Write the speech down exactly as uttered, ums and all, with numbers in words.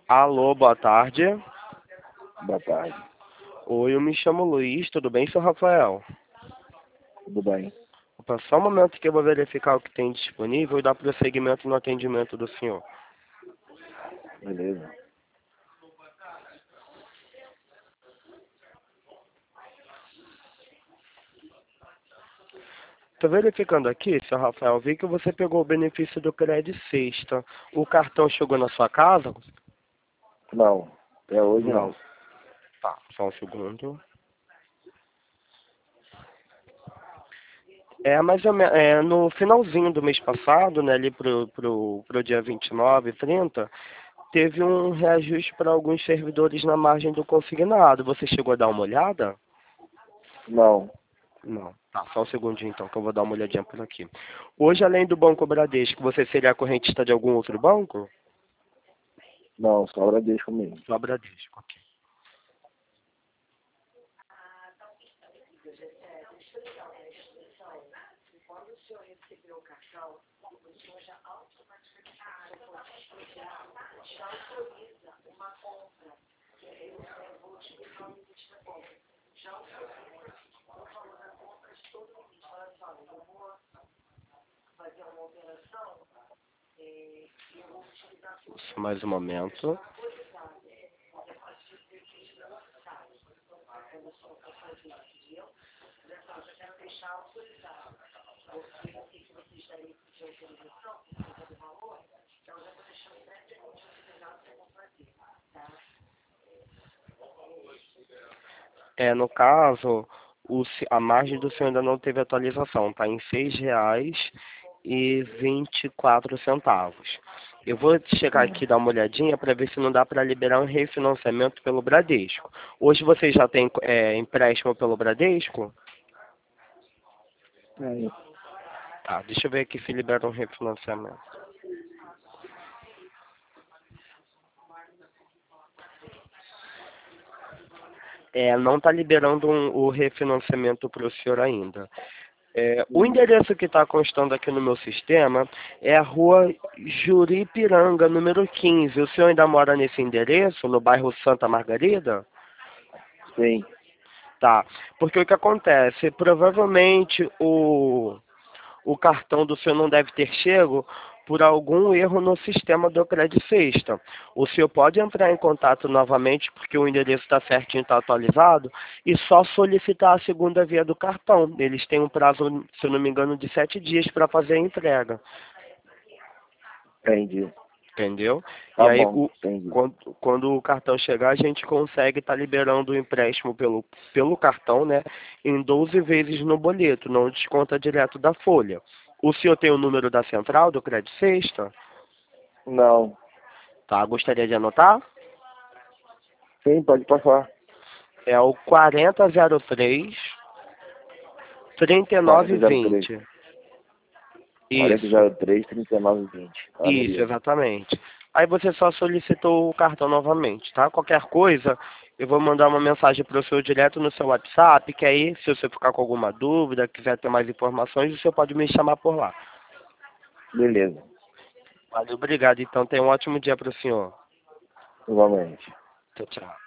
Alô, boa tarde. Boa tarde. Oi, eu me chamo Luiz, tudo bem, seu Rafael? Tudo bem? Opa, só um momento que eu vou verificar o que tem disponível e dar prosseguimento no atendimento do senhor. Beleza. Estou verificando aqui, seu Rafael, vi que você pegou o benefício do crédito sexta. O cartão chegou na sua casa? Não, até hoje não. Não. Tá, só um segundo. É, mais ou menos, é, no finalzinho do mês passado, né, ali pro, pro, pro dia vinte e nove, trinta, teve um reajuste para alguns servidores na margem do consignado. Você chegou a dar uma olhada? Não, Não. Tá, só um segundinho então, que eu vou dar uma olhadinha por aqui. Hoje, além do Banco Bradesco, você seria correntista de algum outro banco? não, só Bradesco mesmo. Só Bradesco, ok. Só mais um momento. É, no caso, o, se- a margem do senhor ainda não teve atualização, está em seis reais e vinte e quatro centavos. Eu vou chegar Hum. aqui e dar uma olhadinha para ver se não dá para liberar um refinanciamento pelo Bradesco. Hoje você já tem é, empréstimo pelo Bradesco? É, Tá, deixa eu ver aqui se libera um refinanciamento. É, não está liberando um- o refinanciamento para o senhor ainda. É, o hum, endereço que está constando aqui no meu sistema é a rua Juripiranga, número quinze. O senhor ainda mora nesse endereço, no bairro Santa Margarida? sim, Tá. Porque o que acontece? Provavelmente o, o cartão do senhor não deve ter chego por algum erro no sistema do Credit Sexta. O senhor pode entrar em contato novamente, porque o endereço está certinho, está atualizado, e só solicitar a segunda via do cartão. Eles têm um prazo, se eu não me engano, de sete dias para fazer a entrega. entendi. Entendeu? E Tá aí, bom, o, entendi. quando, quando o cartão chegar, a gente consegue estar liberando o empréstimo pelo, pelo cartão, né? Em doze vezes no boleto, não desconta direto da folha. O senhor tem o número da central do Credit Sexta? Não, Tá, gostaria de anotar? sim, pode passar. É o quarenta zero três, trinta e nove quarenta zero três, vinte. quarenta Isso, zero três, trinta e nove vinte. Ah, isso, beleza. exatamente. Aí você só solicitou o cartão novamente, tá? Qualquer coisa, eu vou mandar uma mensagem para o senhor direto no seu WhatsApp, que aí, se você ficar com alguma dúvida, quiser ter mais informações, o senhor pode me chamar por lá. Beleza, Valeu, obrigado. Então, tenha um ótimo dia para o senhor. igualmente. Tchau, tchau.